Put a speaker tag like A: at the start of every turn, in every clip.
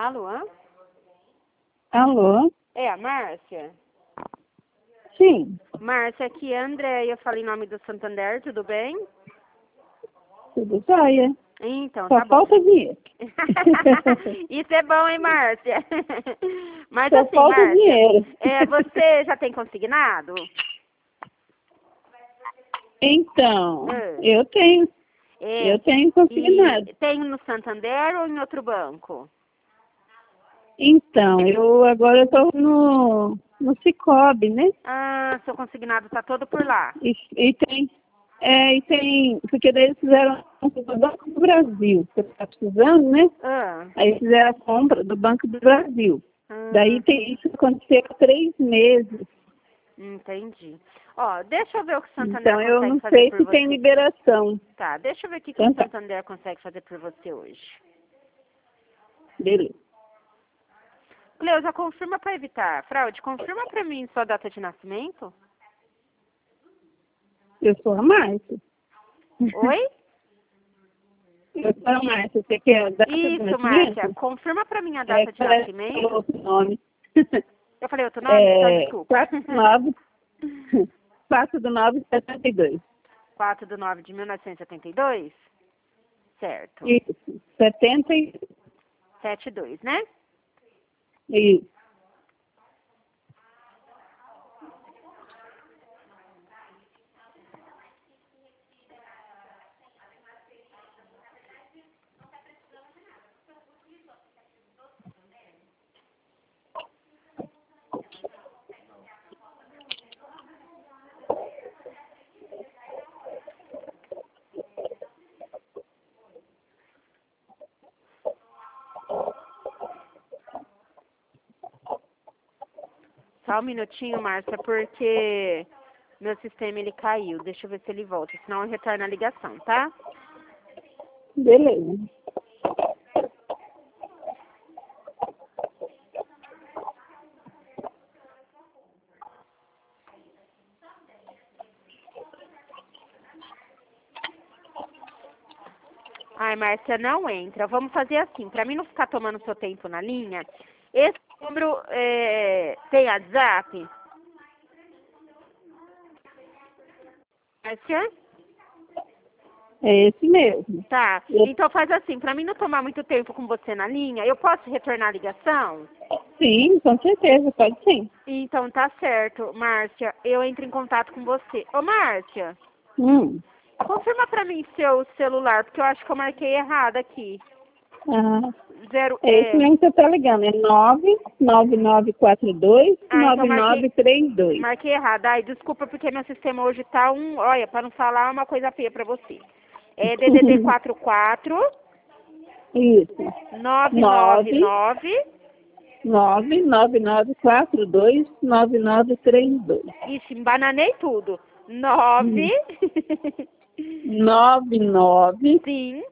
A: Alô?
B: Alô?
A: É a Márcia?
B: Sim,
A: Márcia, aqui é a Andréia. Eu falei em nome do Santander, tudo bem?
B: tudo jóia.
A: Então,
B: Só
A: tá bom.
B: falta dinheiro.
A: Isso é bom, hein, Márcia? Mas
B: Só
A: assim,
B: falta
A: Márcia,
B: dinheiro.
A: você já tem consignado?
B: Então,
A: Ah.
B: eu tenho consignado.
A: E tem no Santander ou em outro banco?
B: Então, eu agora estou no Cicobi, né?
A: Ah, seu consignado tá todo por lá.
B: E tem, porque daí eles fizeram a compra do Banco do Brasil, que você está precisando, né?
A: Ah,
B: Aí fizeram a compra do Banco do Brasil. Daí tem isso aconteceu há 3 meses.
A: entendi. Ó, deixa eu ver o que o Santander
B: Então, eu
A: consegue
B: não
A: fazer
B: sei
A: por
B: se tem
A: você.
B: liberação.
A: Tá, deixa eu ver o que o
B: Então, tá.
A: Santander consegue fazer por você hoje.
B: Beleza.
A: Cleusa, confirma para evitar fraude, confirma para mim sua data de nascimento.
B: Eu sou a Márcia.
A: Oi?
B: Eu sou a Márcia. Você quer a data de
A: Isso,
B: nascimento?
A: Márcia, confirma para mim a data de
B: Parece que falou
A: nascimento.
B: outro nome.
A: Eu falei outro nome? Então,
B: É,
A: desculpa.
B: 4/9/72.
A: 4/9/1972? Certo.
B: Isso,
A: 72, né?
B: Isso.
A: Só um minutinho, Márcia, porque meu sistema ele caiu. Deixa eu ver se ele volta, senão eu retorno a ligação, tá?
B: Beleza.
A: Ai, Márcia, não entra. Vamos fazer assim, para mim não ficar tomando seu tempo na linha. Esse número tem WhatsApp? Márcia?
B: É esse mesmo.
A: Tá.
B: Eu-
A: Então faz assim, para mim não tomar muito tempo com você na linha, eu posso retornar a ligação?
B: Sim, com certeza, pode sim.
A: Então tá certo, Márcia. Eu entro em contato com você. Ô, Márcia,
B: Hum.
A: confirma para mim seu celular, porque eu acho que eu marquei errado aqui.
B: Ah,
A: Zero,
B: é esse mesmo que você está ligando. É 99942
A: então marquei
B: 9932.
A: Marquei errado. Ai, desculpa porque meu sistema hoje tá olha, para não falar uma coisa feia para você. É DDD 44
B: Isso.
A: 999.
B: 99942
A: Ixi, embananei tudo. 9
B: 9942
A: sim,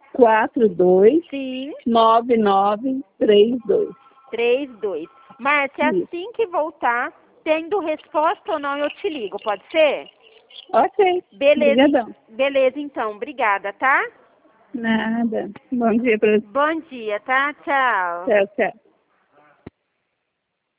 B: 9932.
A: 32. Márcia,
B: Isso.
A: assim que voltar, tendo resposta ou não, eu te ligo, pode ser?
B: Ok.
A: Beleza,
B: Obrigadão.
A: beleza então. Obrigada, tá?
B: Nada. Bom dia para você.
A: Bom dia, tá? Tchau.
B: Tchau, tchau.